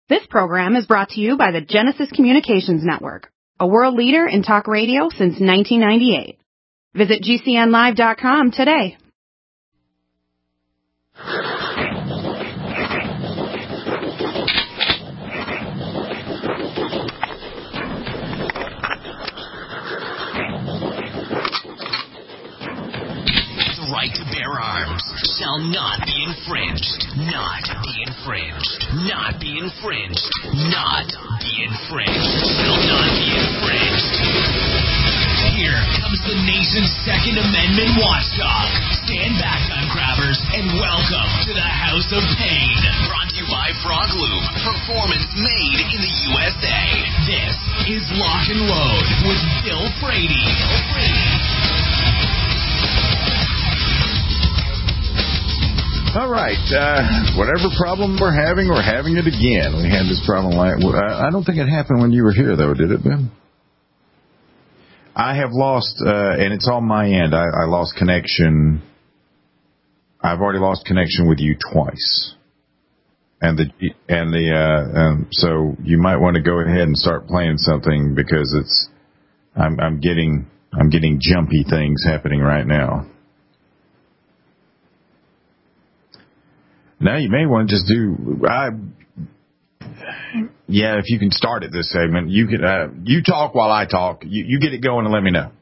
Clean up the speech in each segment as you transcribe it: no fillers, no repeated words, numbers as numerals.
This program is brought to you by the Genesis Communications Network, a world leader in talk radio since 1998. Visit GCNlive.com today. The right to bear arms shall not be infringed. Not be infringed. Not be infringed. Not be infringed. Shall not be infringed. Here comes the nation's Second Amendment watchdog. Stand back, gun grabbers, and welcome to the House of Pain. Brought to you by Frog Lube. Performance made in the USA. This is Lock and Load with Bill Frady. All right. Whatever problem we're having it again. We had this problem. I don't think it happened when you were here, though, did it, Ben? I have lost, and it's on my end. I lost connection. I've already lost connection with you twice, so you might want to go ahead and start playing something because I'm getting jumpy things happening right now. Now you may want to just if you can start at this segment, you can. You talk while I talk. You get it going and let me know.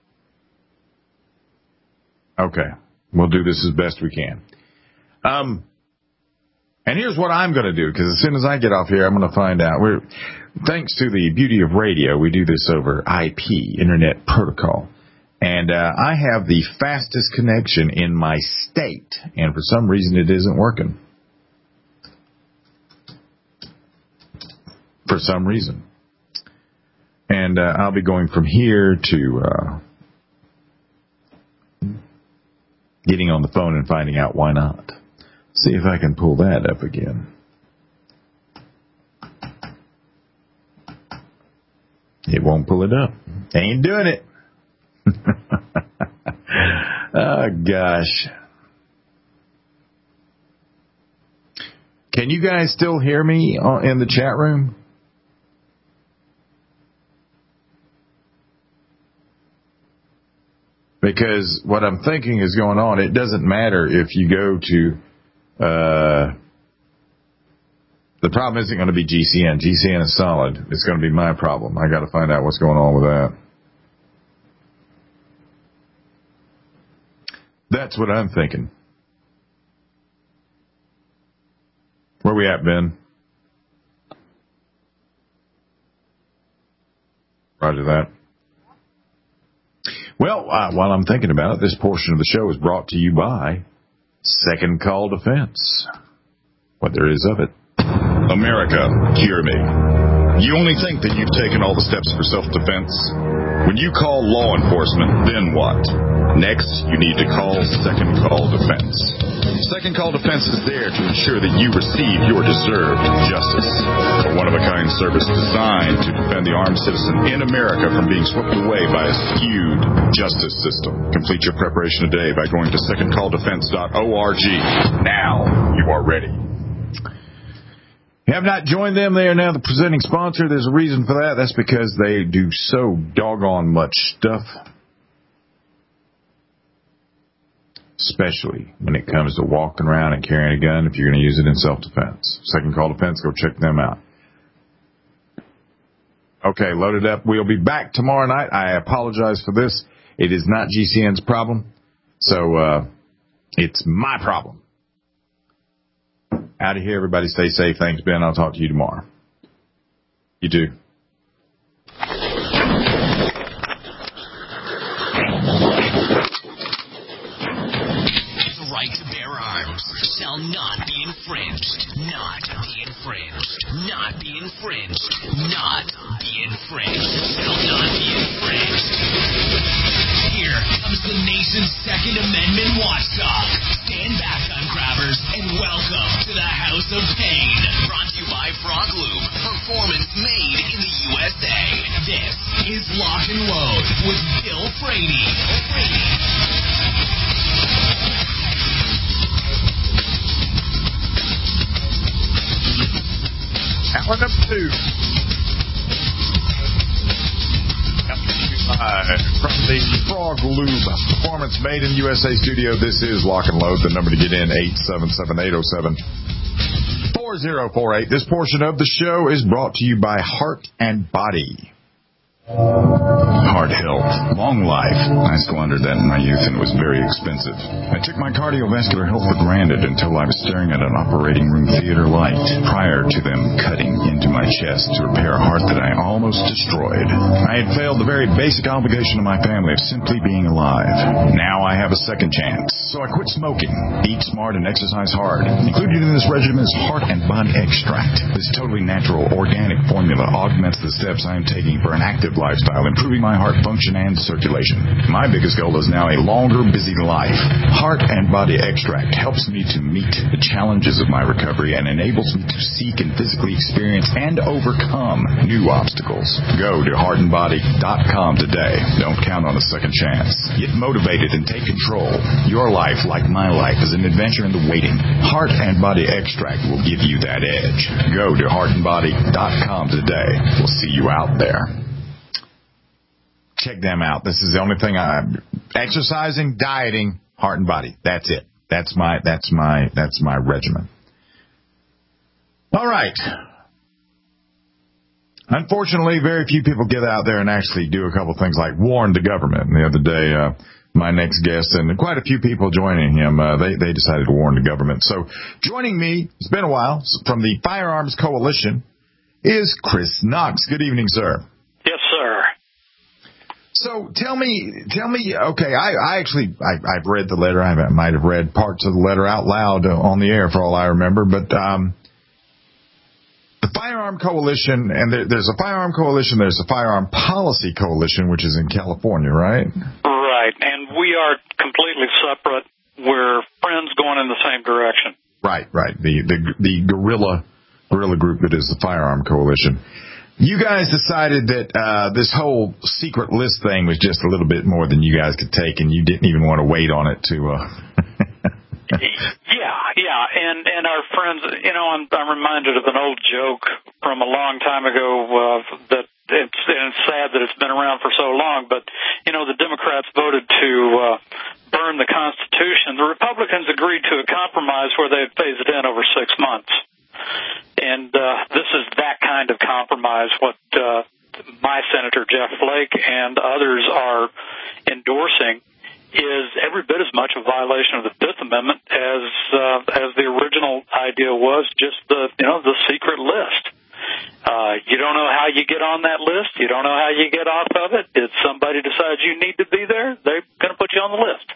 Okay, we'll do this as best we can. And here's what I'm going to do, because as soon as I get off here, I'm going to find out. Thanks to the beauty of radio, we do this over IP, Internet Protocol. And I have the fastest connection in my state, and for some reason it isn't working. For some reason. And I'll be going from here to getting on the phone and finding out why not. See if I can pull that up again. It won't pull it up. Ain't doing it. Oh, gosh. Can you guys still hear me in the chat room? Because what I'm thinking is going on, it doesn't matter if you go to... the problem isn't going to be GCN. GCN is solid. It's going to be my problem. I got to find out what's going on with that. That's what I'm thinking. Where we at, Ben? Roger that. Well, while I'm thinking about it, this portion of the show is brought to you by Second Call Defense. What there is of it. America, hear me. You only think that you've taken all the steps for self-defense? When you call law enforcement, then what? Next, you need to call Second Call Defense. Second Call Defense is there to ensure that you receive your deserved justice. A one-of-a-kind service designed to defend the armed citizen in America from being swept away by a skewed justice system. Complete your preparation today by going to secondcalldefense.org. Now you are ready. Have not joined them. They are now the presenting sponsor. There's a reason for that. That's because they do so doggone much stuff. Especially when it comes to walking around and carrying a gun if you're going to use it in self-defense. Second Call Defense, go check them out. Okay, loaded up. We'll be back tomorrow night. I apologize for this. It is not GCN's problem. So, it's my problem. Out of here, everybody stay safe. Thanks, Ben. I'll talk to you tomorrow. You too. The right to bear arms shall not be infringed. Not be infringed. Not be infringed. Not be infringed. Shall not be infringed. Here comes the nation's Second Amendment watchdog. Stand back, gun grabbers, and welcome to the House of Pain. Brought to you by Frog Lube. Performance made in the USA. This is Lock and Load with Bill Frady. Hour number 2. From the Frog Lube Performance Made in USA studio, this is Lock and Load. The number to get in, 877-807-4048. This portion of the show is brought to you by Heart and Body. Heart health, long life. I squandered that in my youth and it was very expensive. I took my cardiovascular health for granted until I was staring at an operating room theater light prior to them cutting into my chest to repair a heart that I almost destroyed. I had failed the very basic obligation of my family of simply being alive. Now I have a second chance. So I quit smoking, eat smart, and exercise hard. Included in this regimen is Heart and Body Extract. This totally natural, organic formula augments the steps I am taking for an active lifestyle, improving my heart function and circulation. My biggest goal is now a longer, busy life. Heart and Body Extract helps me to meet the challenges of my recovery and enables me to seek and physically experience and overcome new obstacles. Go to heartandbody.com today. Don't count on a second chance. Get motivated and take control. Your life, like my life, is an adventure in the waiting. Heart and Body Extract will give you that edge. Go to heartandbody.com today. We'll see you out there. Check them out. This is the only thing I'm exercising, dieting, Heart and Body. That's it. That's my regimen. All right. Unfortunately, very few people get out there and actually do a couple things like warn the government. The other day, my next guest and quite a few people joining him, they decided to warn the government. So joining me, it's been a while, from the Firearms Coalition is Chris Knox. Good evening, sir. Yes, sir. So tell me, okay, I've read the letter. I might have read parts of the letter out loud on the air for all I remember, but the Firearm Coalition, and there's a Firearm Coalition, there's a Firearm Policy Coalition, which is in California, right? Right, and we are completely separate. We're friends going in the same direction. Right. The guerrilla group that is the Firearm Coalition. You guys decided that this whole secret list thing was just a little bit more than you guys could take, and you didn't even want to wait on it to. Yeah, and our friends, I'm reminded of an old joke from a long time ago that it's sad that it's been around for so long, but the Democrats voted to burn the Constitution. The Republicans agreed to a compromise where they'd phase it in over 6 months. And this is that kind of compromise, what my Senator Jeff Flake and others are endorsing is every bit as much a violation of the Fifth Amendment as the original idea was, just the secret list. You don't know how you get on that list. You don't know how you get off of it. If somebody decides you need to be there, they're going to put you on the list.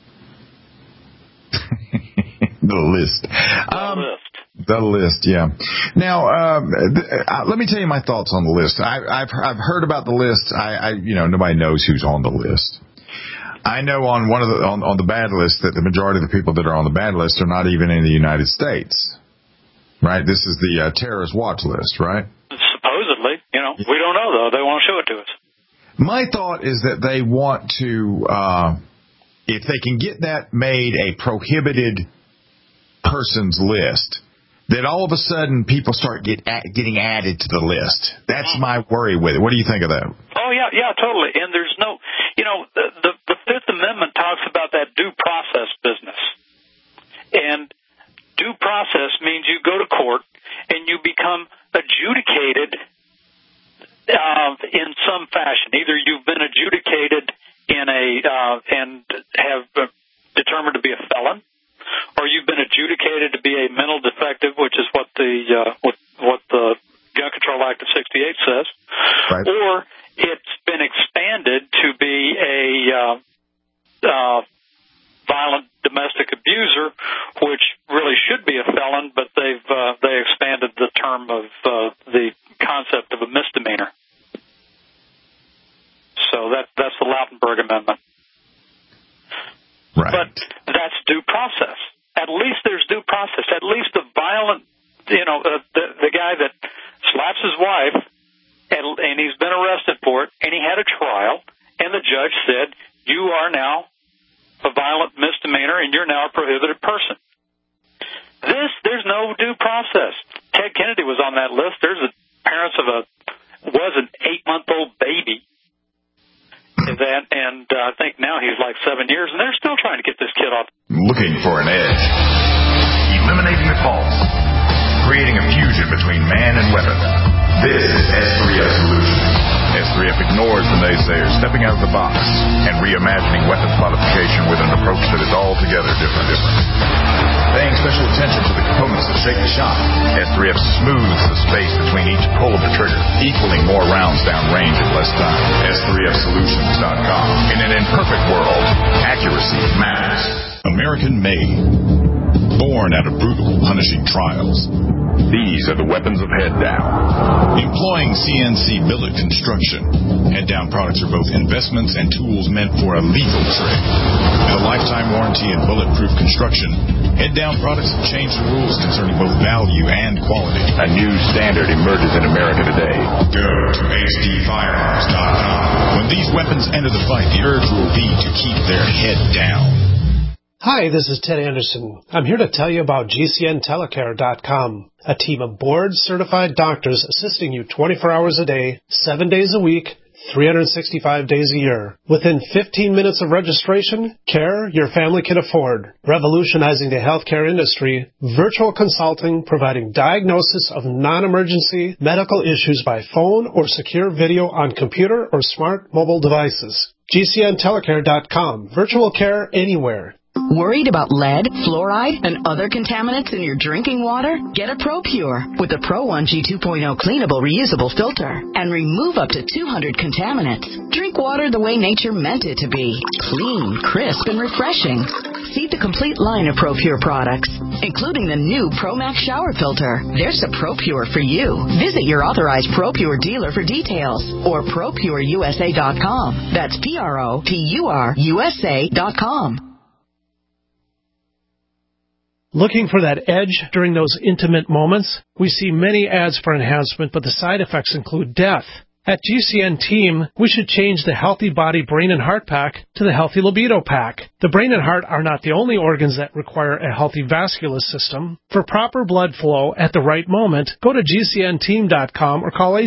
The list, yeah. Now, let me tell you my thoughts on the list. I've heard about the list. Nobody knows who's on the list. I know on on the bad list that the majority of the people that are on the bad list are not even in the United States, right? This is the terrorist watch list, right? Supposedly, we don't know though. They won't show it to us. My thought is that they want to, if they can get that made a prohibited person's list, that all of a sudden people start getting added to the list. That's my worry with it. What do you think of that? Oh, yeah, totally. And there's no, the Fifth Amendment talks about that due process business. And due process means you go to court and you become adjudicated in some fashion. Either you've been adjudicated and have determined to be a felon, or you've been adjudicated to be a mental defective, which is what the Gun Control Act of '68 says, right. Or it's been expanded to be a violent domestic abuser, which really should be a felon, but they expanded the term of the concept of a misdemeanor. So that's the Lautenberg Amendment. Right. But that's due process. At least there's due process. At least the violent, the guy that slaps his wife, and he's been arrested for it, and he had a trial, and the judge said, you are now a violent misdemeanor, and you're now a prohibited person. There's no due process. Ted Kennedy was on on that list. There's the parents of an 8-month-old baby. And I think now he's like 7 years, and they're still trying to get this kid off. Looking for an edge. Eliminating the false. Creating a fusion between man and weapon. This is S3F Solutions. S3F ignores the naysayers, stepping out of the box and reimagining weapons modification with an approach that is altogether different. Paying special attention to the components that shake the shot, S3F smooths the space between each pull of the trigger, equaling more rounds down range in less time. S3FSolutions.com. In an imperfect world, accuracy matters. American made. Born out of brutal, punishing trials. These are the weapons of Head Down. Employing CNC billet construction, Head Down products are both investments and tools meant for a lethal trade. With a lifetime warranty and bulletproof construction, Head Down products have changed the rules concerning both value and quality. A new standard emerges in America today. Go to HDFirearms.com. When these weapons enter the fight, the urge will be to keep their head down. Hi, this is Ted Anderson. I'm here to tell you about GCNTelecare.com, a team of board-certified doctors assisting you 24 hours a day, 7 days a week, 365 days a year. Within 15 minutes of registration, care your family can afford. Revolutionizing the healthcare industry, virtual consulting providing diagnosis of non-emergency medical issues by phone or secure video on computer or smart mobile devices. GCNTelecare.com. Virtual care anywhere. Worried about lead, fluoride, and other contaminants in your drinking water? Get a ProPure with the Pro1G 2.0 cleanable reusable filter and remove up to 200 contaminants. Drink water the way nature meant it to be. Clean, crisp, and refreshing. See the complete line of ProPure products, including the new ProMax shower filter. There's a ProPure for you. Visit your authorized ProPure dealer for details or ProPureUSA.com. That's ProPureUSA.com. Looking for that edge during those intimate moments? We see many ads for enhancement, but the side effects include death. At GCN Team, we should change the Healthy Body Brain and Heart Pack to the Healthy Libido Pack. The brain and heart are not the only organs that require a healthy vascular system. For proper blood flow at the right moment, go to GCNteam.com or call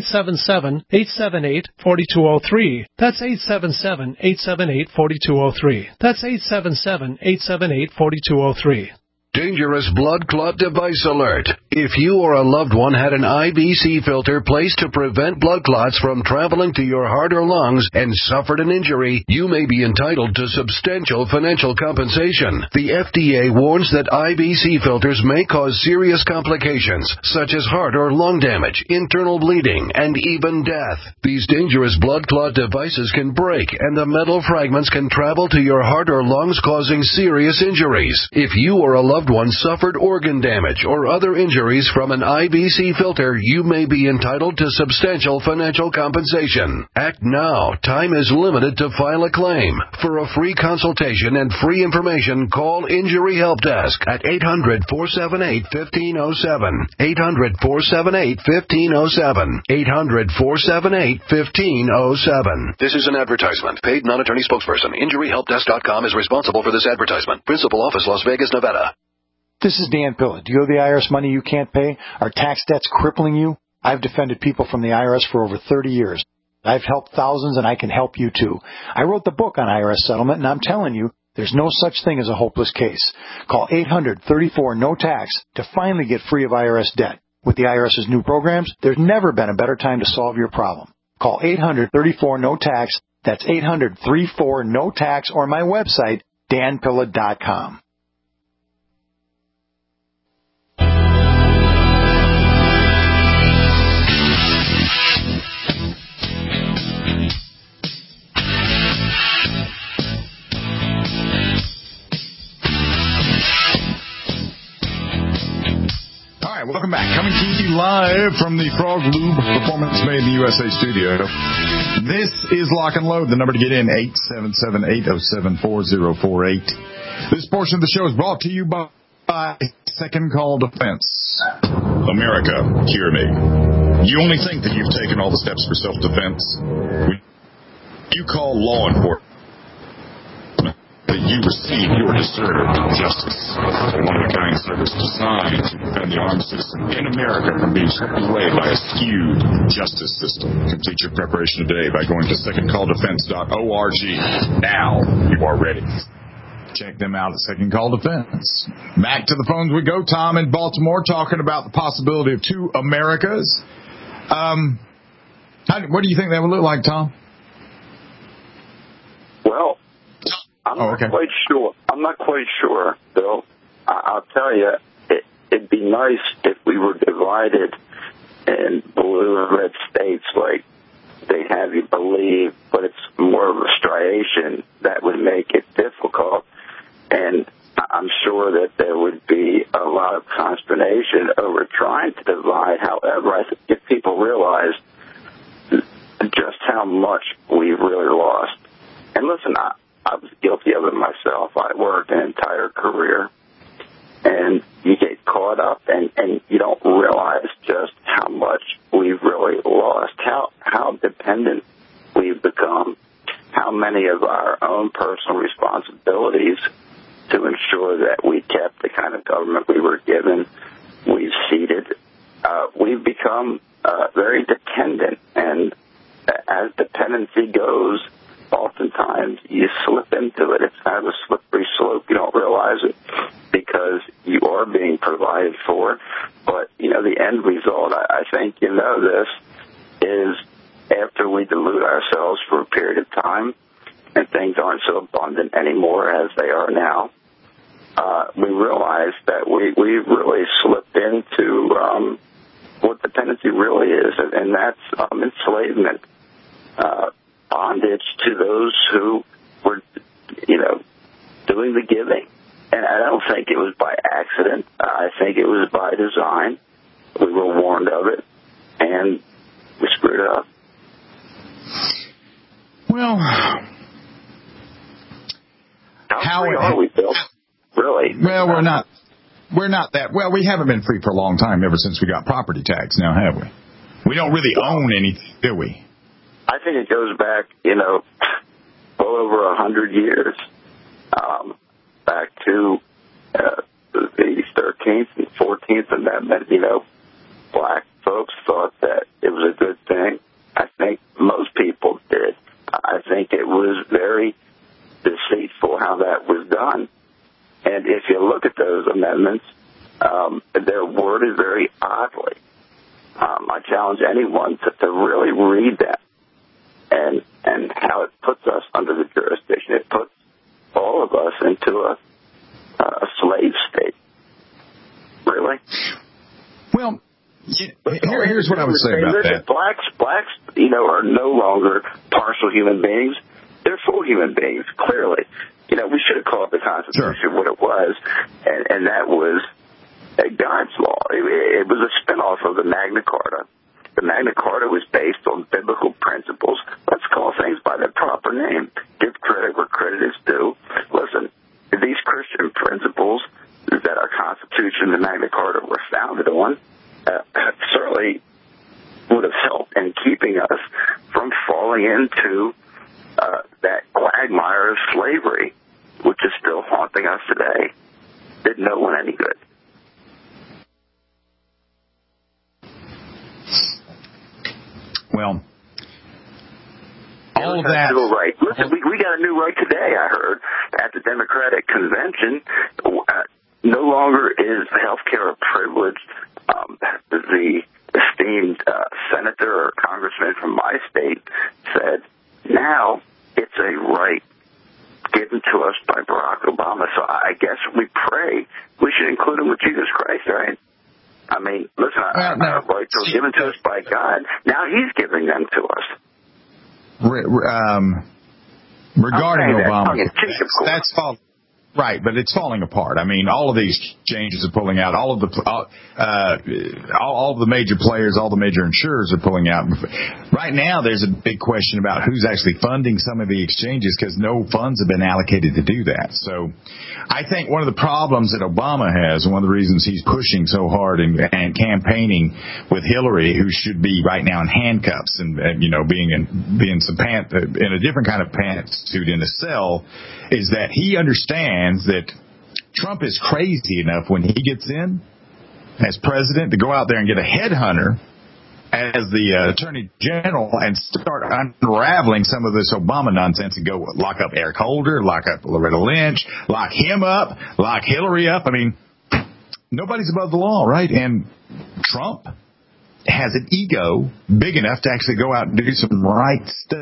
877-878-4203. That's 877-878-4203. That's 877-878-4203. Dangerous blood clot device alert. If you or a loved one had an IVC filter placed to prevent blood clots from traveling to your heart or lungs and suffered an injury, you may be entitled to substantial financial compensation. The FDA warns that IVC filters may cause serious complications, such as heart or lung damage, internal bleeding, and even death. These dangerous blood clot devices can break, and the metal fragments can travel to your heart or lungs, causing serious injuries. If you or a loved one suffered organ damage or other injuries from an IVC filter, you may be entitled to substantial financial compensation. Act now. Time is limited to file a claim. For a free consultation and free information, call Injury Help Desk at 800-478-1507. 800-478-1507. 800-478-1507. This is an advertisement. Paid non-attorney spokesperson. InjuryHelpDesk.com is responsible for this advertisement. Principal office, Las Vegas, Nevada. This is Dan Pilla. Do you owe the IRS money you can't pay? Are tax debts crippling you? I've defended people from the IRS for over 30 years. I've helped thousands, and I can help you too. I wrote the book on IRS settlement, and I'm telling you, there's no such thing as a hopeless case. Call 800-34-NO-TAX to finally get free of IRS debt. With the IRS's new programs, there's never been a better time to solve your problem. Call 800-34-NO-TAX. That's 800-34-NO-TAX, or my website, danpilla.com. Welcome back. Coming to you live from the Frog Lube Performance Made in the USA studio. This is Lock and Load. The number to get in, 877-807-4048. This portion of the show is brought to you by Second Call Defense. America, hear me. You only think that you've taken all the steps for self-defense? You call law enforcement, that you receive your deserved justice. A one-of-a-kind service designed to defend the armed citizen in America from being stripped away by a skewed justice system. Complete your preparation today by going to secondcalldefense.org. Now you are ready. Check them out at Second Call Defense. Back to the phones we go. Tom in Baltimore talking about the possibility of two Americas. What do you think that would look like, Tom? Well, I'm not quite sure. I'm not quite sure, Bill. I'll tell you, it'd be nice if we were divided in blue and red states like they have you believe, but it's more of a striation that would make it difficult. And I'm sure that there would be a lot of consternation over trying to divide. However, I think if people realize just how much we've really lost. And listen, I was guilty of it myself. I worked an entire career, and you get caught up, and you don't realize just how much we've really lost, how dependent we've become, how many of our own personal responsibilities to ensure that we kept the kind of government we were given, we've ceded. We've become very dependent, and as dependency goes, oftentimes you slip into it. It's kind of a slippery slope. You don't realize it because you are being provided for. But, the end result, I think you know this, is after we delude ourselves for a period of time and things aren't so abundant anymore as they are now, we realize that we've really slipped into what dependency really is, and that's enslavement. Bondage to those who were, doing the giving. And I don't think it was by accident. I think it was by design. We were warned of it, and we screwed it up. Well, how free are we, Bill? Really? Well, we're not that. Well, we haven't been free for a long time, ever since we got property tax now, have we? We don't really own anything, do we? I think it goes back, well over 100 years, back to the 13th and 14th Amendment. Black folks thought that it was a good thing. I think most people did. I think it was very deceitful how that was done. And if you look at those amendments, they're worded very oddly. I challenge anyone to really read that. And how it puts us under the jurisdiction. It puts all of us into a slave state. Really? Well, here's what I would say about that. Blacks, are no longer partial human beings. They're full human beings, clearly. We should have called the Constitution what it was, and that was God's law. It was a spinoff of the Magna Carta. The Magna Carta was based on biblical principles. Let's call things by their proper name. Give credit where credit is due. Listen, these Christian principles that our Constitution and the Magna Carta were founded on certainly would have helped in keeping us from falling into that quagmire of slavery, which is still haunting us today. Did no one any good. Well, all of that. Right. Listen, we got a new right today, I heard, at the Democratic Convention. No longer is health care a privilege. The esteemed senator or congressman from my state said, now it's a right given to us by Barack Obama. So I guess we pray we should include him with Jesus Christ, right? I mean, listen, our rights are given to us by God. Now he's giving them to us. Regarding Obama, that's false. Right, but it's falling apart. I mean, all of these exchanges are pulling out. All of the major players, all the major insurers are pulling out. Right now, there's a big question about who's actually funding some of the exchanges because no funds have been allocated to do that. So I think one of the problems that Obama has, and one of the reasons he's pushing so hard and campaigning with Hillary, who should be right now in handcuffs and being in a different kind of pantsuit in a cell, is that he understands that Trump is crazy enough when he gets in as president to go out there and get a headhunter as the attorney general and start unraveling some of this Obama nonsense and go lock up Eric Holder, lock up Loretta Lynch, lock him up, lock Hillary up. I mean, nobody's above the law, right? And Trump has an ego big enough to actually go out and do some right stuff.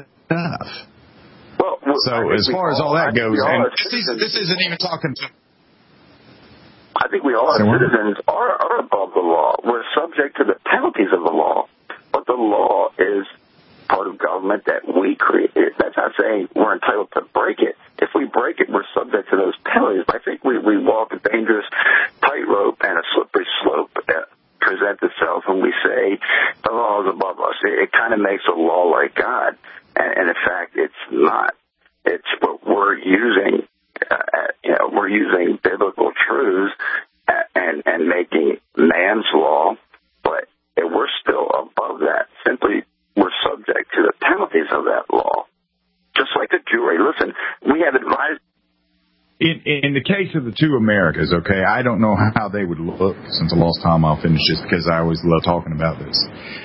So as far as all that goes, and this isn't even talking to... I think we all as citizens are above the law. We're subject to the penalties of the law, but the law is part of government that we created. That's not saying we're entitled to break it. If we break it, we're subject to those penalties. I think we walk a dangerous tightrope, and a slippery slope presents itself when we say the law is above us. It kind of makes a law like God, and in fact, it's not. It's what we're using. We're using biblical truths and making man's law, but we're still above that. Simply, we're subject to the penalties of that law, just like a jury. Listen, we have advised. In the case of the two Americas, okay, I don't know how they would look. Since I lost time, I'll finish this because I always love talking about this.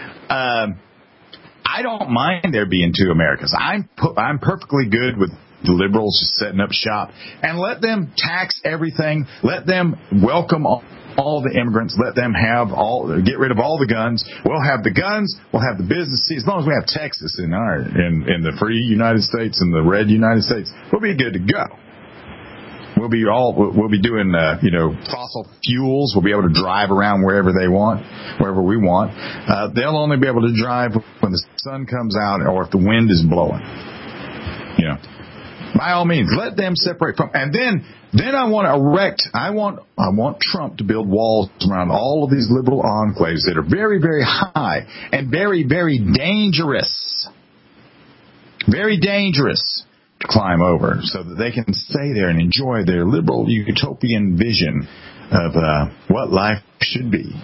I don't mind there being two Americas. I'm perfectly good with the liberals just setting up shop and let them tax everything. Let them welcome all the immigrants. Let them get rid of all the guns. We'll have the guns. We'll have the business. As long as we have Texas in the free United States and the red United States, we'll be good to go. We'll be doing fossil fuels. We'll be able to drive around wherever we want. They'll only be able to drive when the sun comes out or if the wind is blowing. By all means, let them separate from. And then I want to I want Trump to build walls around all of these liberal enclaves that are very, very high and very, very dangerous. Very dangerous to climb over so that they can stay there and enjoy their liberal utopian vision of what life should be.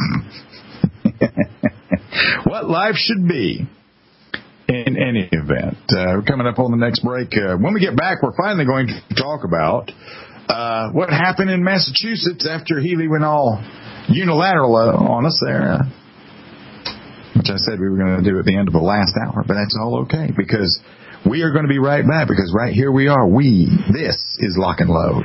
What life should be. In any event, we're coming up on the next break. When we get back, we're finally going to talk about what happened in Massachusetts after Healy went all unilateral on us there, which I said we were going to do at the end of the last hour, but that's all okay because we are going to be right back because right here we are. This is Lock and Load.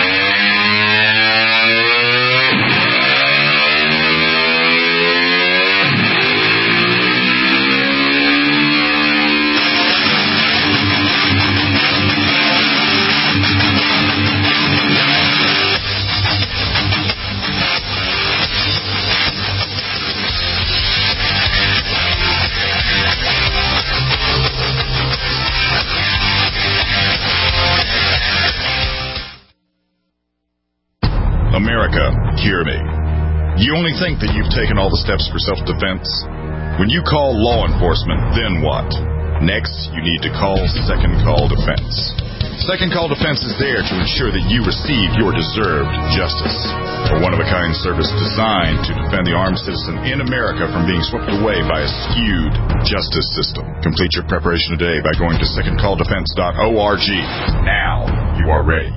America, hear me. You only think that you've taken all the steps for self-defense? When you call law enforcement, then what? Next, you need to call Second Call Defense. Second Call Defense is there to ensure that you receive your deserved justice. A one-of-a-kind service designed to defend the armed citizen in America from being swept away by a skewed justice system. Complete your preparation today by going to secondcalldefense.org. Now you are ready.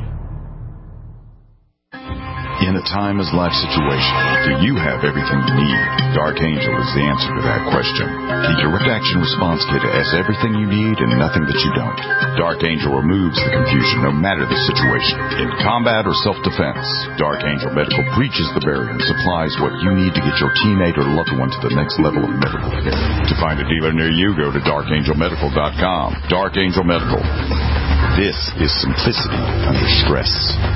In a timeless life situation, do you have everything you need? Dark Angel is the answer to that question. The Direct Action Response Kit has everything you need and nothing that you don't. Dark Angel removes the confusion no matter the situation. In combat or self-defense, Dark Angel Medical breaches the barrier and supplies what you need to get your teammate or loved one to the next level of medical care. To find a dealer near you, go to darkangelmedical.com. Dark Angel Medical. This is simplicity under stress.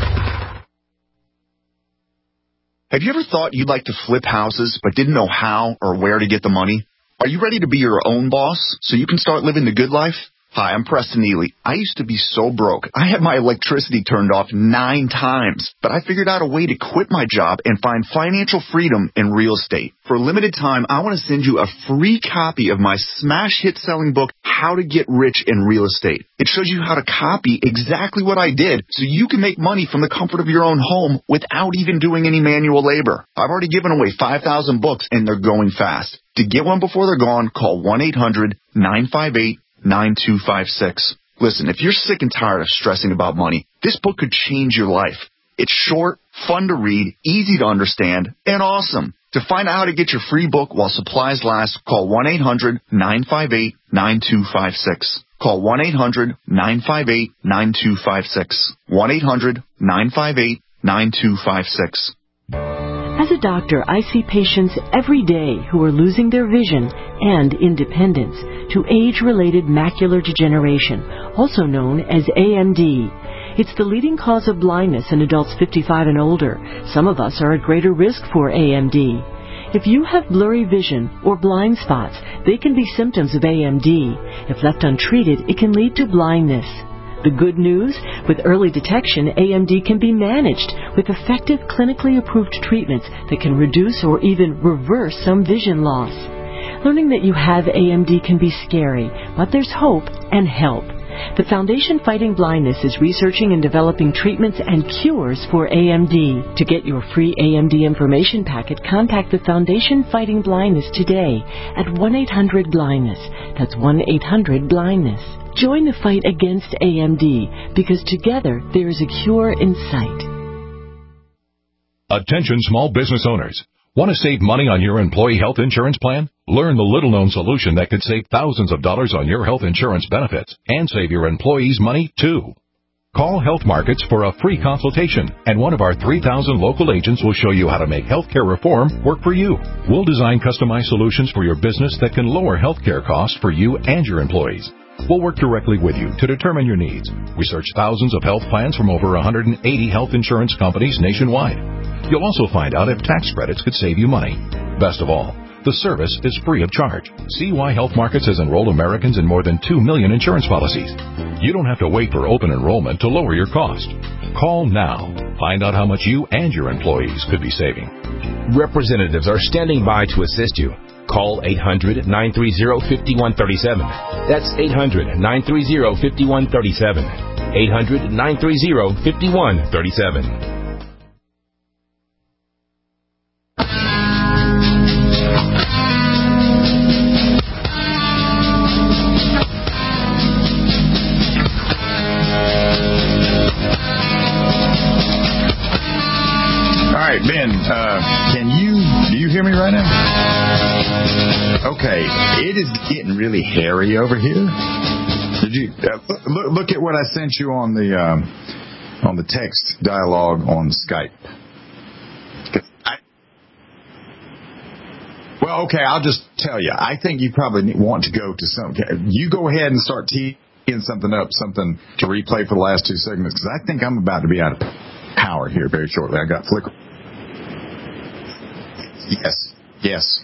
Have you ever thought you'd like to flip houses but didn't know how or where to get the money? Are you ready to be your own boss so you can start living the good life? Hi, I'm Preston Neely. I used to be so broke. I had my electricity turned off 9 times, but I figured out a way to quit my job and find financial freedom in real estate. For a limited time, I want to send you a free copy of my smash hit selling book, How to Get Rich in Real Estate. It shows you how to copy exactly what I did so you can make money from the comfort of your own home without even doing any manual labor. I've already given away 5,000 books and they're going fast. To get one before they're gone, call 1-800-958-9256. Listen, if you're sick and tired of stressing about money, this book could change your life. It's short, fun to read, easy to understand, and awesome. To find out how to get your free book while supplies last, call 1-800-958-9256. Call 1-800-958-9256. 1-800-958-9256. As a doctor, I see patients every day who are losing their vision and independence to age-related macular degeneration, also known as AMD. It's the leading cause of blindness in adults 55 and older. Some of us are at greater risk for AMD. If you have blurry vision or blind spots, they can be symptoms of AMD. If left untreated, it can lead to blindness. The good news? With early detection, AMD can be managed with effective clinically approved treatments that can reduce or even reverse some vision loss. Learning that you have AMD can be scary, but there's hope and help. The Foundation Fighting Blindness is researching and developing treatments and cures for AMD. To get your free AMD information packet, contact the Foundation Fighting Blindness today at 1-800-BLINDNESS. That's 1-800-BLINDNESS. Join the fight against AMD, because together there is a cure in sight. Attention small business owners. Want to save money on your employee health insurance plan? Learn the little-known solution that could save thousands of dollars on your health insurance benefits and save your employees money, too. Call Health Markets for a free consultation, and one of our 3,000 local agents will show you how to make healthcare reform work for you. We'll design customized solutions for your business that can lower healthcare costs for you and your employees. We'll work directly with you to determine your needs. We search thousands of health plans from over 180 health insurance companies nationwide. You'll also find out if tax credits could save you money. Best of all, the service is free of charge. See why Health Markets has enrolled Americans in more than 2 million insurance policies. You don't have to wait for open enrollment to lower your cost. Call now. Find out how much you and your employees could be saving. Representatives are standing by to assist you. Call 800-930-5137. That's 800-930-5137. 800-930-5137. Ben, do you hear me right now? Okay, it is getting really hairy over here. Did you look at what I sent you on the text dialogue on Skype? Well, okay, I'll just tell you. I think you probably want to go to some. You go ahead and start teeing something to replay for the last 2 segments, because I think I'm about to be out of power here very shortly. I got flicker. Yes.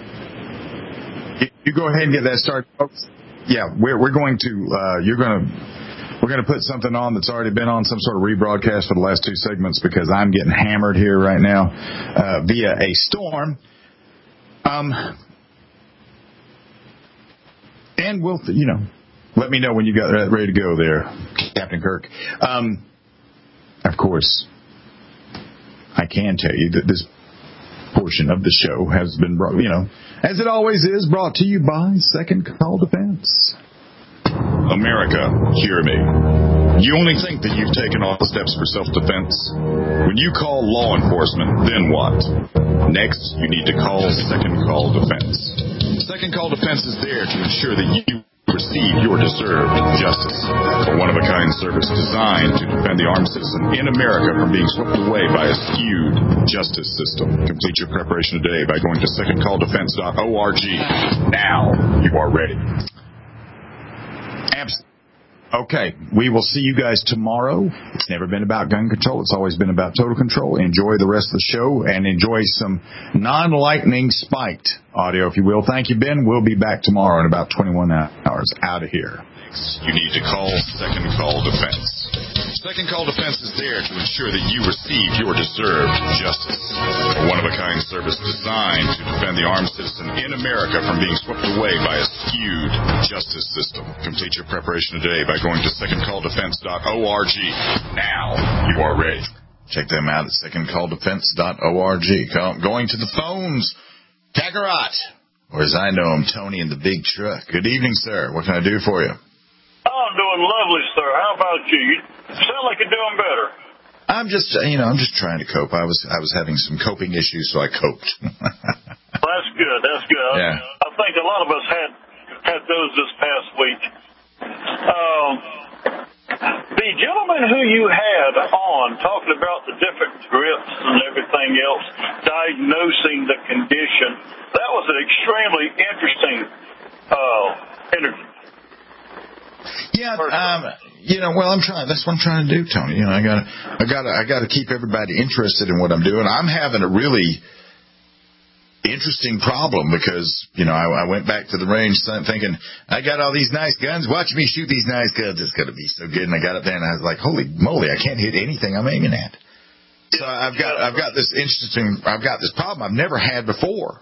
You go ahead and get that started, folks. Yeah, we're going to we're going to put something on that's already been on some sort of rebroadcast for the last 2 segments, because I'm getting hammered here right now via a storm. And we'll let me know when you got that ready to go there, Captain Kirk. Of course, I can tell you that this portion of the show has been brought, as it always is, brought to you by Second Call Defense. America, hear me. You only think that you've taken all the steps for self-defense? When you call law enforcement, then what? Next, you need to call Second Call Defense. Second Call Defense is there to ensure that you receive your deserved justice. A one-of-a-kind service designed to defend the armed citizen in America from being swept away by a skewed justice system. Complete your preparation today by going to secondcalldefense.org. Now you are ready. Okay, we will see you guys tomorrow. It's never been about gun control. It's always been about total control. Enjoy the rest of the show and enjoy some non-lightning spiked audio, if you will. Thank you, Ben. We'll be back tomorrow in about 21 hours. Out of here. You need to call Second Call Defense. Second Call Defense is there to ensure that you receive your deserved justice. A one-of-a-kind service designed to defend the armed citizen in America from being swept away by a skewed justice system. Complete your preparation today by going to secondcalldefense.org. Now you are ready. Check them out at secondcalldefense.org. Going to the phones, Kakarot, or as I know him, Tony in the big truck. Good evening, sir. What can I do for you? I'm doing lovely, sir. How about you? You sound like you're doing better. I'm just trying to cope. I was having some coping issues, so I coped. That's good. That's good. Yeah. I think a lot of us had those this past week. The gentleman who you had on talking about the different grips and everything else, diagnosing the condition, that was an extremely interesting interview. Yeah, well, that's what I'm trying to do, Tony. I gotta keep everybody interested in what I'm doing. I'm having a really interesting problem because, I went back to the range thinking, I got all these nice guns. Watch me shoot these nice guns. It's going to be so good. And I got up there and I was like, holy moly, I can't hit anything I'm aiming at. So I've got this problem I've never had before.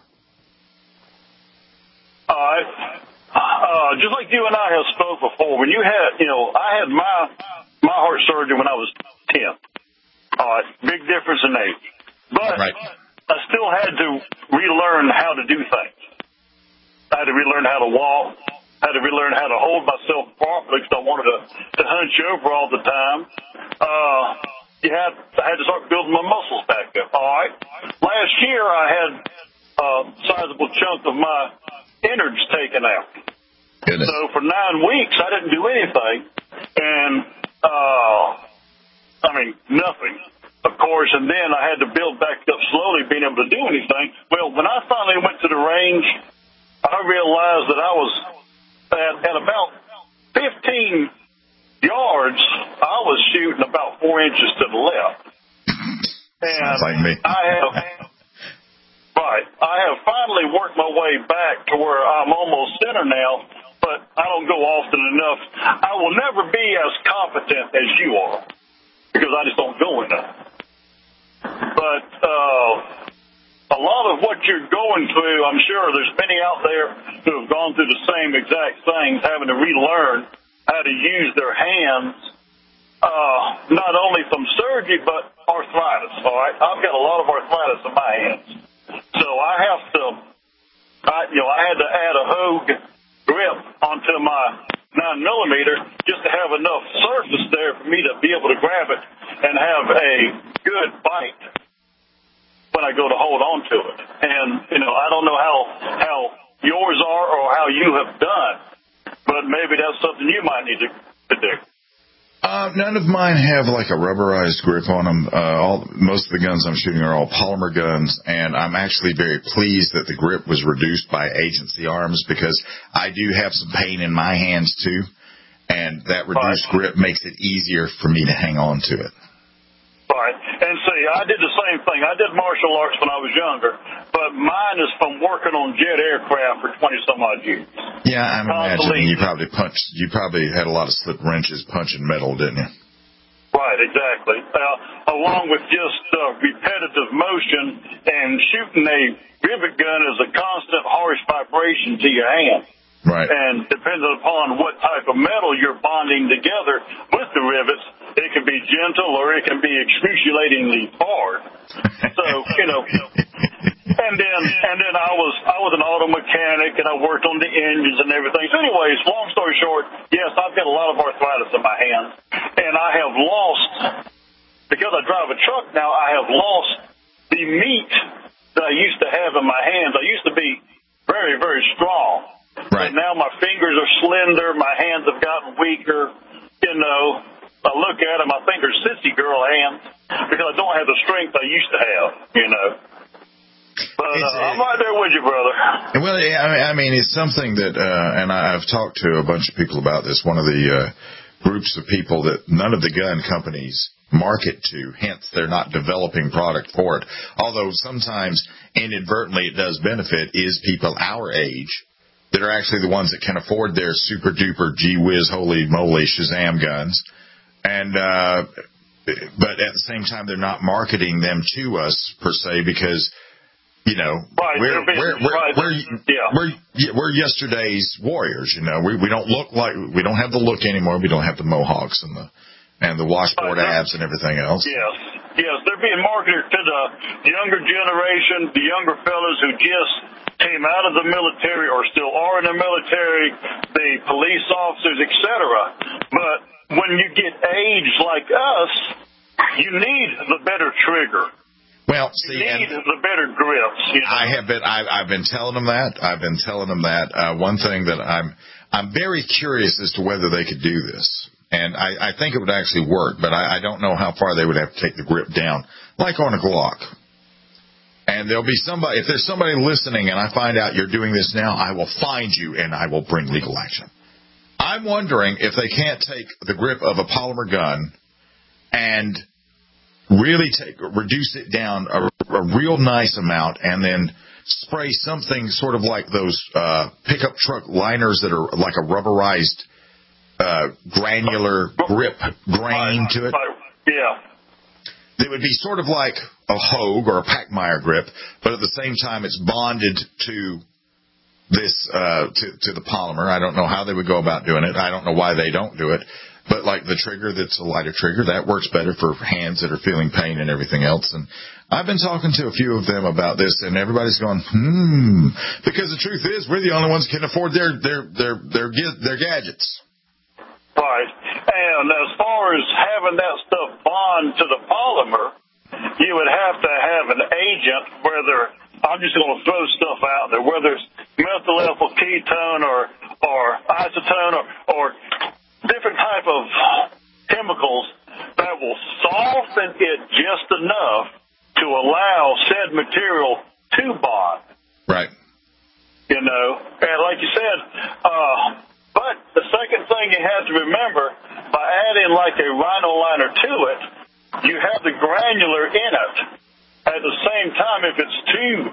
All right. Just like you and I have spoke before, when you had, I had my heart surgery when I was 10. All right. Big difference in age. But right. I still had to relearn how to do things. I had to relearn how to walk. I had to relearn how to hold myself properly because I wanted to hunch over all the time. I had to start building my muscles back up. All right. Last year I had a sizable chunk of my innards taken out. Goodness. So for 9 weeks I didn't do anything, and nothing. Of course, and then I had to build back up slowly, being able to do anything. Well, when I finally went to the range, I realized that I was at about 15 yards, I was shooting about 4 inches to the left. And sounds like me. I have finally worked my way back to where I'm almost center now, but I don't go often enough. I will never be as competent as you are because I just don't go enough. But a lot of what you're going through, I'm sure there's many out there who have gone through the same exact things, having to relearn how to use their hands, not only from surgery, but arthritis, all right? I've got a lot of arthritis in my hands. So I had to add a Hogue grip onto my 9mm just to have enough surface there for me to be able to grab it and have a good bite when I go to hold on to it. And, I don't know how yours are or how you have done, but maybe that's something you might need to do. None of mine have like a rubberized grip on them. Most of the guns I'm shooting are all polymer guns, and I'm actually very pleased that the grip was reduced by Agency Arms because I do have some pain in my hands too, and that reduced grip makes it easier for me to hang on to it. Right. And see, I did the same thing. I did martial arts when I was younger, but mine is from working on jet aircraft for 20-some-odd years. Yeah, I'm imagining you probably had a lot of slip wrenches punching metal, didn't you? Right, exactly. Along with just repetitive motion, and shooting a rivet gun is a constant harsh vibration to your hand. Right. And depending upon what type of metal you're bonding together with the rivets, it can be gentle or it can be excruciatingly hard. So, and then I was an auto mechanic and I worked on the engines and everything. So anyways, long story short, yes, I've got a lot of arthritis in my hands, and I have lost, because I drive a truck now, I have lost the meat that I used to have in my hands. I used to be very, very strong. Right. But now my fingers are slender, my hands have gotten weaker, I look at them, I think they're sissy girl hands because I don't have the strength I used to have, But I'm right there with you, brother. Well, I mean, it's something that, and I've talked to a bunch of people about this. One of the groups of people that none of the gun companies market to, hence they're not developing product for it. Although sometimes inadvertently it does benefit is people our age that are actually the ones that can afford their super duper gee whiz holy moly Shazam guns. And but at the same time they're not marketing them to us per se because we're yesterday's warriors, we don't look like, we don't have the look anymore, we don't have the mohawks and the washboard abs and everything else. Yes, they're being marketed to the younger generation, the younger fellas who just came out of the military or still are in the military, the police officers, etc. But when you get aged like us, you need the better trigger. Well, see, you need the better grips. I've been telling them that. One thing that I'm very curious as to whether they could do this. And I think it would actually work, but I don't know how far they would have to take the grip down, like on a Glock. And there'll be somebody, if there's somebody listening and I find out you're doing this now, I will find you and I will bring legal action. I'm wondering if they can't take the grip of a polymer gun and really reduce it down a real nice amount and then spray something sort of like those pickup truck liners that are like a rubberized granular grip grain to it. Yeah. It would be sort of like a Hogue or a Pachmeyer grip, but at the same time it's bonded to this to the polymer. I don't know how they would go about doing it. I don't know why they don't do it. But like the trigger that's a lighter trigger, that works better for hands that are feeling pain and everything else. And I've been talking to a few of them about this, and everybody's going, because the truth is we're the only ones that can afford their gadgets. Right. And as far as having that stuff bond to the polymer, you would have to have an agent, whether, I'm just going to throw stuff out there, whether it's methyl ethyl ketone or acetone or different type of chemicals that will soften it just enough to allow said material to bond. Right. And like you said, but the second thing you have to remember, by adding like a rhino liner to it, you have the granular in it. At the same time, if it's too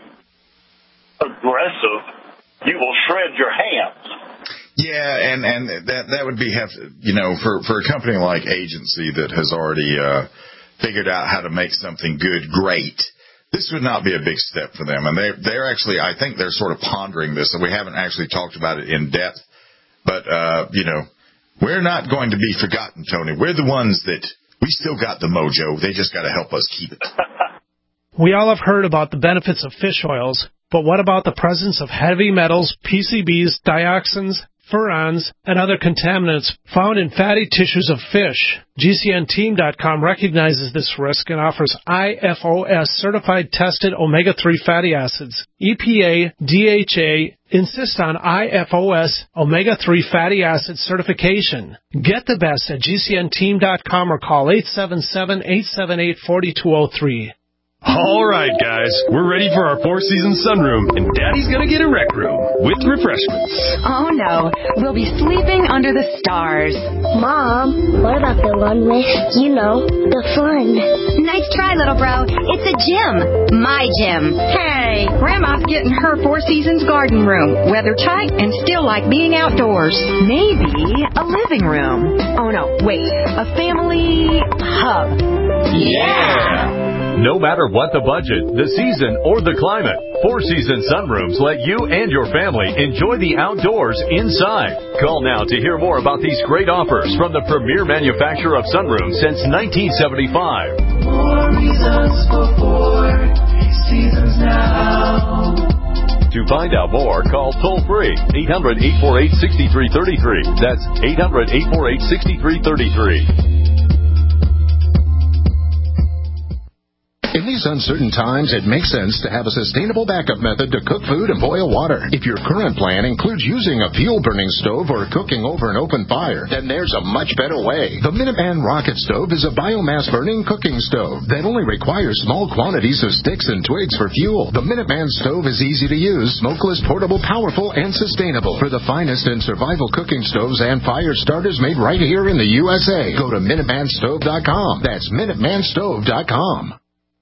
aggressive, you will shred your hands. Yeah, and that would be for a company like Agency that has already figured out how to make something good, great. This would not be a big step for them, and they're actually, I think they're sort of pondering this, and we haven't actually talked about it in depth. But we're not going to be forgotten, Tony. We're the ones that we still got the mojo. They just got to help us keep it. We all have heard about the benefits of fish oils, but what about the presence of heavy metals, PCBs, dioxins, furans, and other contaminants found in fatty tissues of fish? GCNteam.com recognizes this risk and offers IFOS certified tested omega-3 fatty acids. EPA, DHA insist on IFOS omega-3 fatty acid certification. Get the best at GCNteam.com or call 877-878-4203. All right, guys, we're ready for our Four Seasons sunroom, and Daddy's gonna get a rec room with refreshments. Oh, no, we'll be sleeping under the stars. Mom, what about the one with, the fun? Nice try, little bro. It's a gym. My gym. Hey, Grandma's getting her Four Seasons garden room. Weather tight and still like being outdoors. Maybe a living room. Oh, no, wait, a family hub. Yeah! No matter what the budget, the season, or the climate, Four Seasons sunrooms let you and your family enjoy the outdoors inside. Call now to hear more about these great offers from the premier manufacturer of sunrooms since 1975. More reasons for Four Seasons now. To find out more, call toll-free 800-848-6333. That's 800-848-6333. In these uncertain times, it makes sense to have a sustainable backup method to cook food and boil water. If your current plan includes using a fuel-burning stove or cooking over an open fire, then there's a much better way. The Minuteman Rocket Stove is a biomass-burning cooking stove that only requires small quantities of sticks and twigs for fuel. The Minuteman stove is easy to use, smokeless, portable, powerful, and sustainable. For the finest in survival cooking stoves and fire starters made right here in the USA, go to MinutemanStove.com. That's MinutemanStove.com.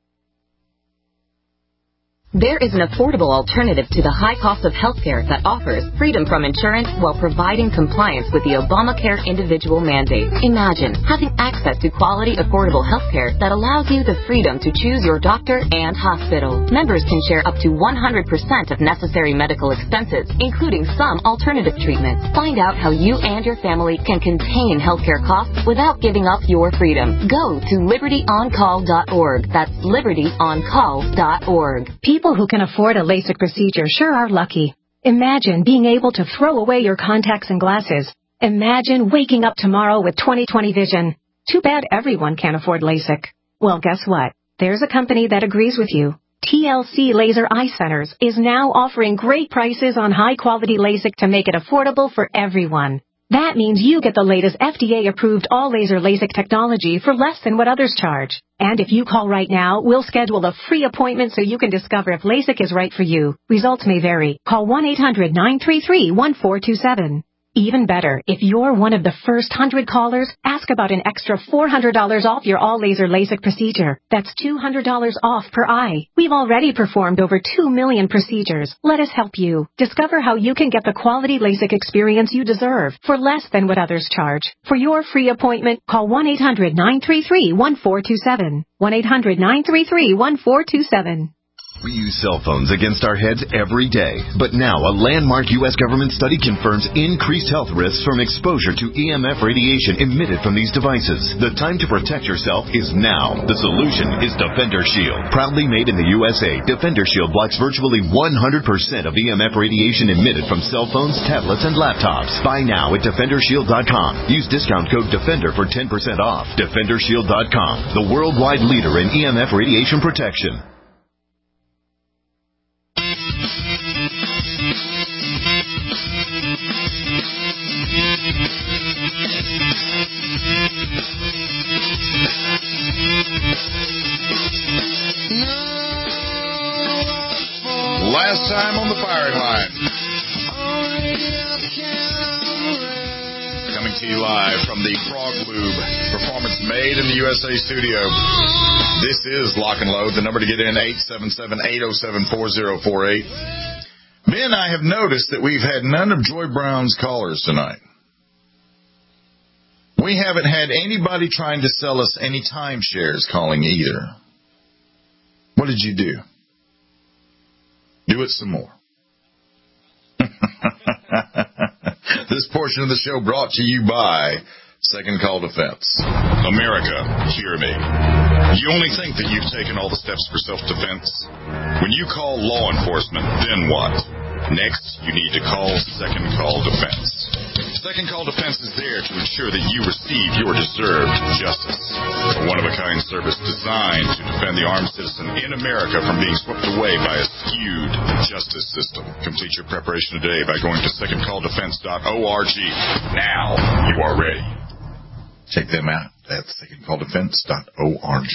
There is an affordable alternative to the high cost of healthcare that offers freedom from insurance while providing compliance with the Obamacare individual mandate. Imagine having access to quality, affordable healthcare that allows you the freedom to choose your doctor and hospital. Members can share up to 100% of necessary medical expenses, including some alternative treatments. Find out how you and your family can contain healthcare costs without giving up your freedom. Go to libertyoncall.org. That's libertyoncall.org. People who can afford a LASIK procedure sure are lucky. Imagine being able to throw away your contacts and glasses. Imagine waking up tomorrow with 20/20 vision. Too bad everyone can't afford LASIK. Well, guess what? There's a company that agrees with you. TLC Laser Eye Centers is now offering great prices on high-quality LASIK to make it affordable for everyone. That means you get the latest FDA-approved all-laser LASIK technology for less than what others charge. And if you call right now, we'll schedule a free appointment so you can discover if LASIK is right for you. Results may vary. Call 1-800-933-1427. Even better, if you're one of the first 100 callers, ask about an extra $400 off your all-laser LASIK procedure. That's $200 off per eye. We've already performed over 2 million procedures. Let us help you. Discover how you can get the quality LASIK experience you deserve for less than what others charge. For your free appointment, call 1-800-933-1427. 1-800-933-1427. We use cell phones against our heads every day. But now, a landmark U.S. government study confirms increased health risks from exposure to EMF radiation emitted from these devices. The time to protect yourself is now. The solution is Defender Shield. Proudly made in the USA, Defender Shield blocks virtually 100% of EMF radiation emitted from cell phones, tablets, and laptops. Buy now at DefenderShield.com. Use discount code DEFENDER for 10% off. DefenderShield.com, the worldwide leader in EMF radiation protection. Last time on the firing line. Coming to you live from the Frog Lube Performance Made in the USA studio. This is Lock and Load. The number to get in, 877-807-4048. Ben, I have noticed that we've had none of Joy Brown's callers tonight. We haven't had anybody trying to sell us any timeshares calling either. What did you do? Do it some more. This portion of the show brought to you by Second Call Defense. America, hear me. You only think that you've taken all the steps for self-defense? When you call law enforcement, then what? Next, you need to call Second Call Defense. Second Call Defense is there to ensure that you receive your deserved justice. A one-of-a-kind service designed to defend the armed citizen in America from being swept away by a skewed justice system. Complete your preparation today by going to secondcalldefense.org. Now you are ready. Check them out. That's secondcalldefense.org.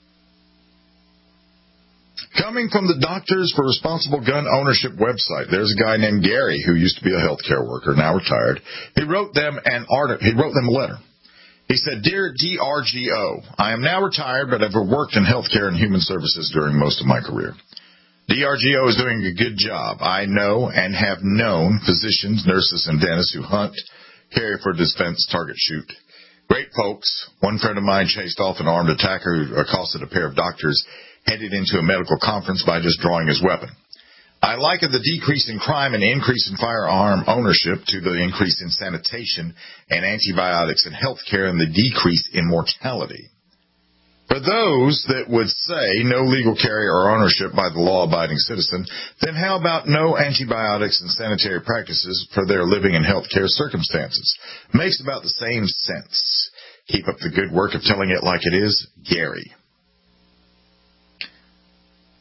Coming from the Doctors for Responsible Gun Ownership website, there's a guy named Gary who used to be a healthcare worker, now retired. He wrote them a letter. He said, "Dear DRGO, I am now retired, but I've worked in healthcare and human services during most of my career. DRGO is doing a good job. I know and have known physicians, nurses, and dentists who hunt, carry for defense, target, shoot. Great folks. One friend of mine chased off an armed attacker who accosted a pair of doctors headed into a medical conference by just drawing his weapon. I liken the decrease in crime and increase in firearm ownership to the increase in sanitation and antibiotics in healthcare and the decrease in mortality. For those that would say no legal carry or ownership by the law-abiding citizen, then how about no antibiotics and sanitary practices for their living and healthcare circumstances? Makes about the same sense. Keep up the good work of telling it like it is, Gary."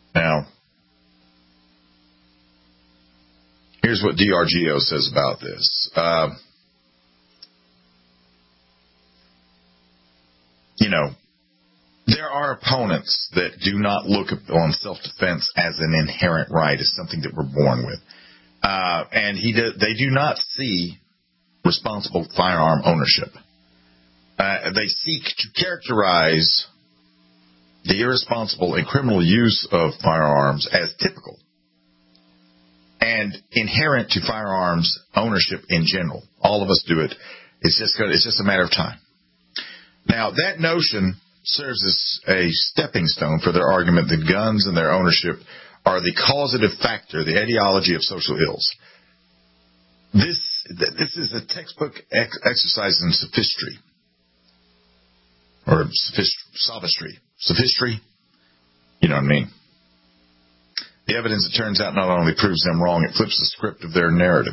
Now, here's what DRGO says about this. There are opponents that do not look on self-defense as an inherent right, as something that we're born with. And they do not see responsible firearm ownership. They seek to characterize the irresponsible and criminal use of firearms as typical and inherent to firearms ownership in general. All of us do it. It's just a matter of time. Now, that notion serves as a stepping stone for their argument that guns and their ownership are the causative factor, the etiology of social ills. This is a textbook exercise in sophistry. Or sophistry. Sophistry? You know what I mean? The evidence, it turns out, not only proves them wrong, it flips the script of their narrative.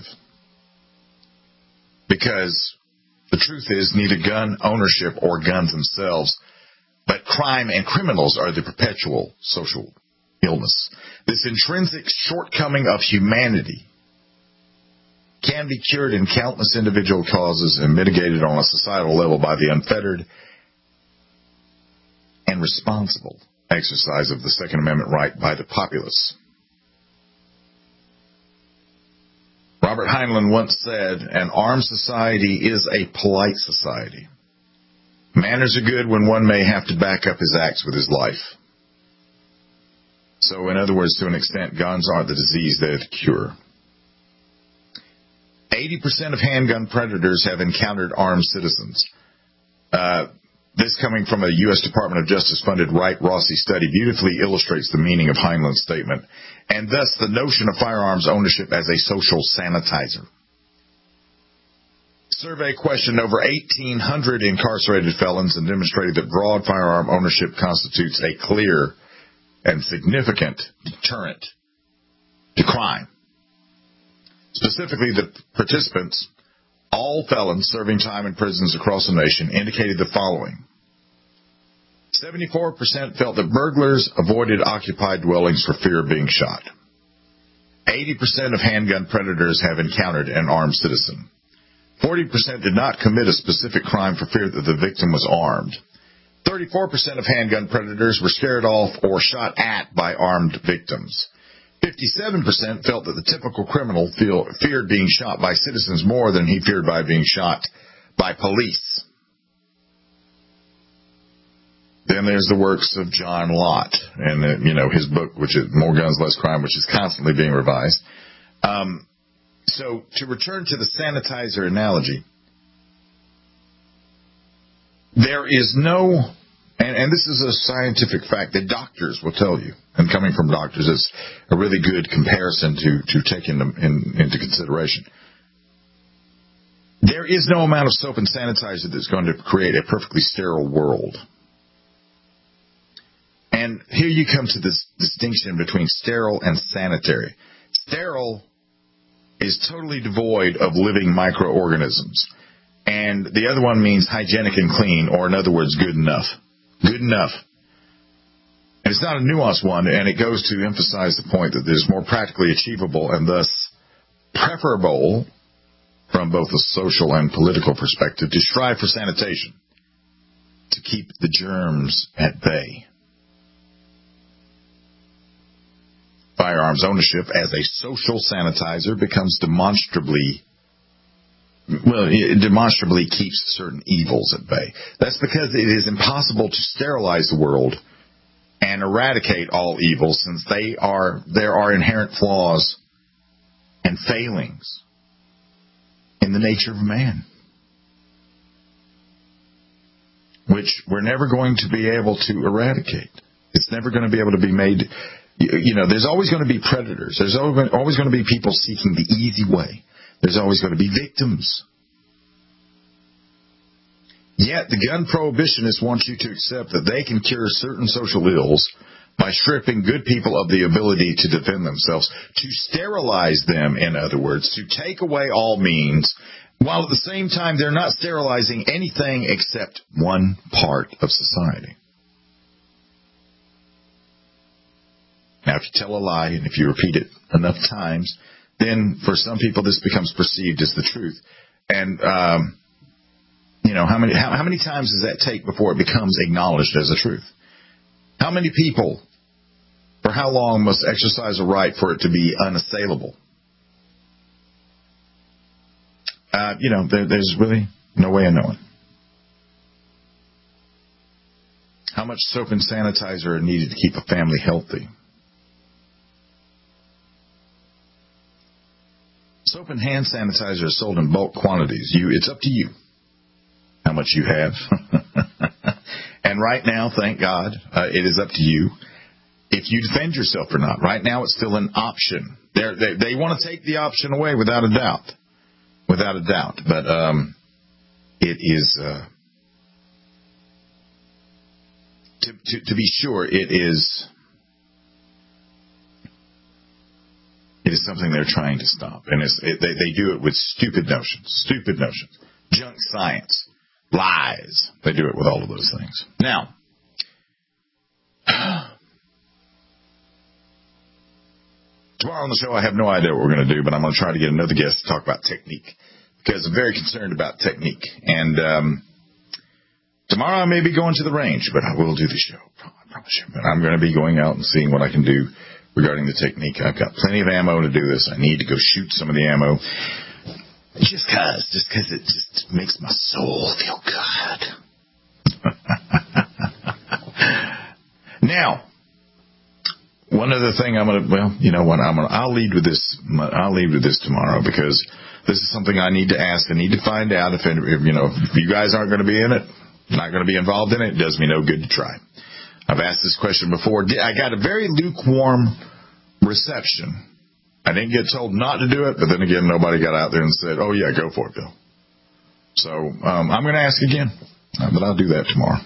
Because the truth is, neither gun ownership or guns themselves, but crime and criminals are the perpetual social illness. This intrinsic shortcoming of humanity can be cured in countless individual causes and mitigated on a societal level by the unfettered and responsible exercise of the Second Amendment right by the populace. Robert Heinlein once said, an armed society is a polite society. Manners are good when one may have to back up his acts with his life. So, in other words, to an extent, guns aren't the disease they're the cure. 80% of handgun predators have encountered armed citizens. This, coming from a U.S. Department of Justice-funded Wright Rossi study, beautifully illustrates the meaning of Heinlein's statement, and thus the notion of firearms ownership as a social sanitizer. Survey questioned over 1,800 incarcerated felons and demonstrated that broad firearm ownership constitutes a clear and significant deterrent to crime. Specifically, the participants, all felons serving time in prisons across the nation, indicated the following. 74% felt that burglars avoided occupied dwellings for fear of being shot. 80% of handgun predators have encountered an armed citizen. 40% did not commit a specific crime for fear that the victim was armed. 34% of handgun predators were scared off or shot at by armed victims. 57% felt that the typical criminal feared being shot by citizens more than he feared by being shot by police. Then there's the works of John Lott and, his book, which is More Guns, Less Crime, which is constantly being revised. So to return to the sanitizer analogy, there is no, and this is a scientific fact that doctors will tell you, and coming from doctors, it's a really good comparison to take into consideration. There is no amount of soap and sanitizer that's going to create a perfectly sterile world. And here you come to this distinction between sterile and sanitary. Sterile is totally devoid of living microorganisms. And the other one means hygienic and clean, or in other words, good enough. Good enough. And it's not a nuanced one, and it goes to emphasize the point that there's more practically achievable and thus preferable from both a social and political perspective to strive for sanitation, to keep the germs at bay. Firearms ownership as a social sanitizer becomes demonstrably keeps certain evils at bay. That's because it is impossible to sterilize the world and eradicate all evils, since there are inherent flaws and failings in the nature of man, which we're never going to be able to eradicate. It's never going to be able to be made. There's always going to be predators. There's always going to be people seeking the easy way. There's always going to be victims. Yet the gun prohibitionists want you to accept that they can cure certain social ills by stripping good people of the ability to defend themselves, to sterilize them, in other words, to take away all means, while at the same time they're not sterilizing anything except one part of society. Now, if you tell a lie and if you repeat it enough times, then for some people this becomes perceived as the truth. And, how many times does that take before it becomes acknowledged as a truth? How many people, for how long, must exercise a right for it to be unassailable? There's really no way of knowing. How much soap and sanitizer are needed to keep a family healthy? Soap and hand sanitizer are sold in bulk quantities. It's up to you how much you have. And right now, thank God, it is up to you if you defend yourself or not. Right now, it's still an option. They want to take the option away without a doubt. Without a doubt. But it is, to be sure, it is something they're trying to stop. And they do it with stupid notions, junk science, lies. They do it with all of those things. Now, tomorrow on the show, I have no idea what we're going to do, but I'm going to try to get another guest to talk about technique, because I'm very concerned about technique. And tomorrow I may be going to the range, but I will do the show. I promise you. But I'm going to be going out and seeing what I can do regarding the technique. I've got plenty of ammo to do this. I need to go shoot some of the ammo. Just because it just makes my soul feel good. Now, one other thing I'll lead with this. I'll lead with this tomorrow, because this is something I need to ask. I need to find out if you guys aren't going to be in it, not going to be involved in it. It does me no good to try. I've asked this question before. I got a very lukewarm reception. I didn't get told not to do it, but then again, nobody got out there and said, "Oh yeah, go for it, Bill." So I'm going to ask again, but I'll do that tomorrow.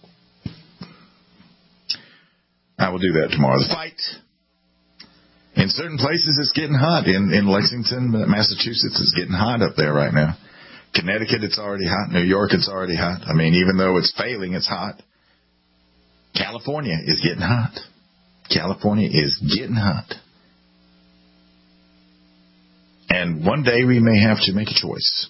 I will do that tomorrow. The fight in certain places is getting hot. In Lexington, Massachusetts, it's getting hot up there right now. Connecticut, it's already hot. New York, it's already hot. I mean, even though it's failing, it's hot. California is getting hot. California is getting hot. And one day we may have to make a choice.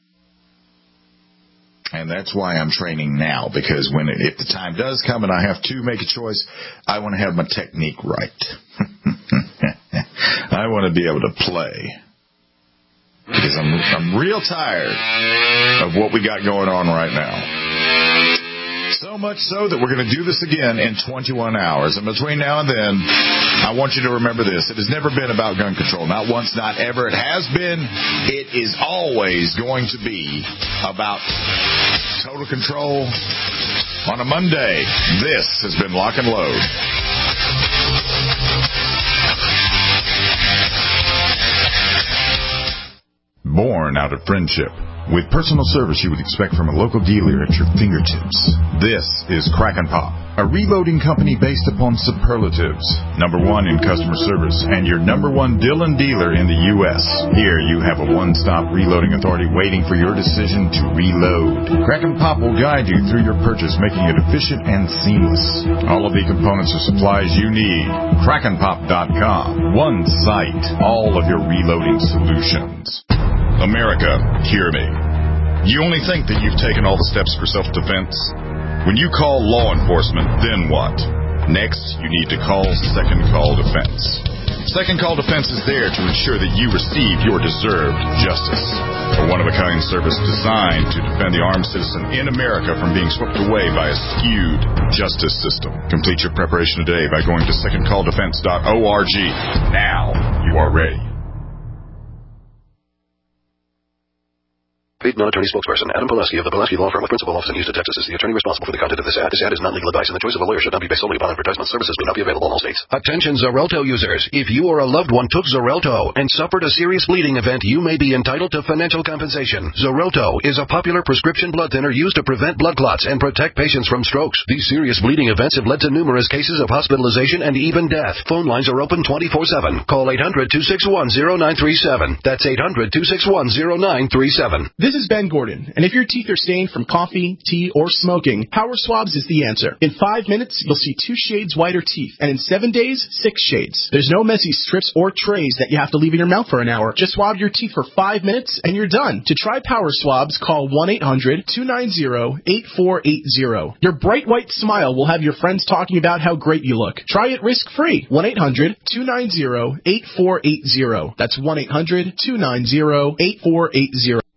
And that's why I'm training now, because if the time does come and I have to make a choice, I want to have my technique right. I want to be able to play, because I'm real tired of what we got going on right now. So much so that we're going to do this again in 21 hours. And between now and then, I want you to remember this. It has never been about gun control. Not once, not ever. It has been. It is always going to be about total control. On a Monday, this has been Lock and Load. Born out of friendship, with personal service you would expect from a local dealer at your fingertips. This is Crack and Pop, a reloading company based upon superlatives. #1 in customer service and your #1 Dillon dealer in the U.S. Here you have a one-stop reloading authority waiting for your decision to reload. Crack and Pop will guide you through your purchase, making it efficient and seamless. All of the components or supplies you need. crackandpop.com. One site, all of your reloading solutions. America, hear me. You only think that you've taken all the steps for self-defense? When you call law enforcement, then what? Next, you need to call Second Call Defense. Second Call Defense is there to ensure that you receive your deserved justice. A one-of-a-kind service designed to defend the armed citizen in America from being swept away by a skewed justice system. Complete your preparation today by going to secondcalldefense.org. Now you are ready. Paid non-attorney spokesperson Adam Pulaski of the Pulaski Law Firm with principal office in Houston, Texas is the attorney responsible for the content of this ad. This ad is not legal advice, and the choice of a lawyer should not be based solely upon advertisement. Services may not be available in all states. Attention Xarelto users. If you or a loved one took Xarelto and suffered a serious bleeding event, you may be entitled to financial compensation. Xarelto is a popular prescription blood thinner used to prevent blood clots and protect patients from strokes. These serious bleeding events have led to numerous cases of hospitalization and even death. Phone lines are open 24/7. Call 800-261-0937. That's 800-261-0937. This is is Ben Gordon, and if your teeth are stained from coffee, tea, or smoking, Power Swabs is the answer. In 5 minutes, you'll see 2 shades whiter teeth, and in 7 days, 6 shades. There's no messy strips or trays that you have to leave in your mouth for an hour. Just swab your teeth for 5 minutes, and you're done. To try Power Swabs, call 1-800-290-8480. Your bright white smile will have your friends talking about how great you look. Try it risk-free. 1-800-290-8480. That's 1-800-290-8480.